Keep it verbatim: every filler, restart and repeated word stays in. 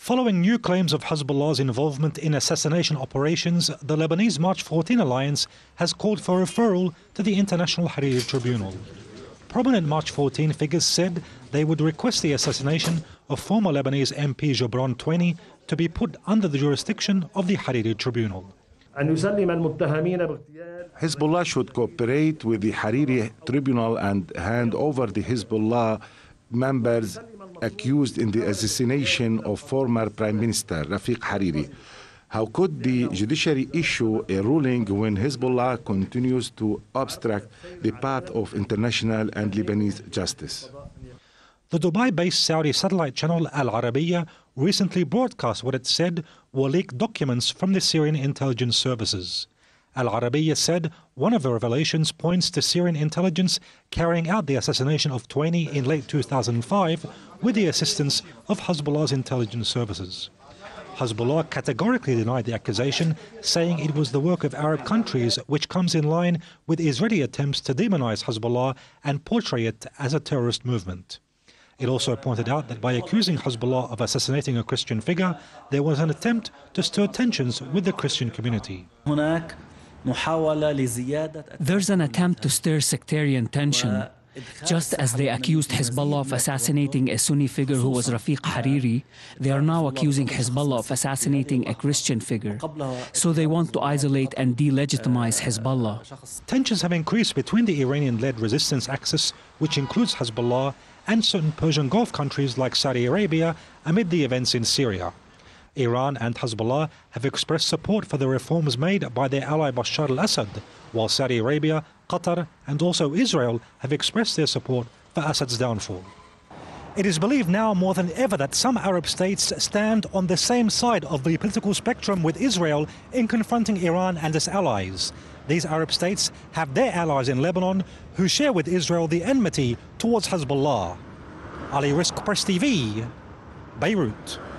Following new claims of Hezbollah's involvement in assassination operations, the Lebanese March fourteen Alliance has called for referral to the International Hariri Tribunal. Prominent March fourteen figures said they would request the assassination of former Lebanese M P Jobran Twaini to be put under the jurisdiction of the Hariri Tribunal. Hezbollah should cooperate with the Hariri Tribunal and hand over the Hezbollah members accused in the assassination of former Prime Minister Rafiq Hariri. How could the judiciary issue a ruling when Hezbollah continues to obstruct the path of international and Lebanese justice? The Dubai-based Saudi satellite channel Al Arabiya recently broadcast what it said were leaked documents from the Syrian intelligence services. Al Arabiya said one of the revelations points to Syrian intelligence carrying out the assassination of Twaini in late two thousand five with the assistance of Hezbollah's intelligence services. Hezbollah categorically denied the accusation, saying it was the work of Arab countries, which comes in line with Israeli attempts to demonize Hezbollah and portray it as a terrorist movement. It also pointed out that by accusing Hezbollah of assassinating a Christian figure, there was an attempt to stir tensions with the Christian community. There's an attempt to stir sectarian tension. Just as they accused Hezbollah of assassinating a Sunni figure who was Rafiq Hariri, they are now accusing Hezbollah of assassinating a Christian figure. So they want to isolate and delegitimize Hezbollah. Tensions have increased between the Iranian-led resistance axis, which includes Hezbollah, and certain Persian Gulf countries like Saudi Arabia amid the events in Syria. Iran and Hezbollah have expressed support for the reforms made by their ally Bashar al-Assad, while Saudi Arabia, Qatar and also Israel have expressed their support for Assad's downfall. It is believed now more than ever that some Arab states stand on the same side of the political spectrum with Israel in confronting Iran and its allies. These Arab states have their allies in Lebanon who share with Israel the enmity towards Hezbollah. Ali Rizk, Press T V, Beirut.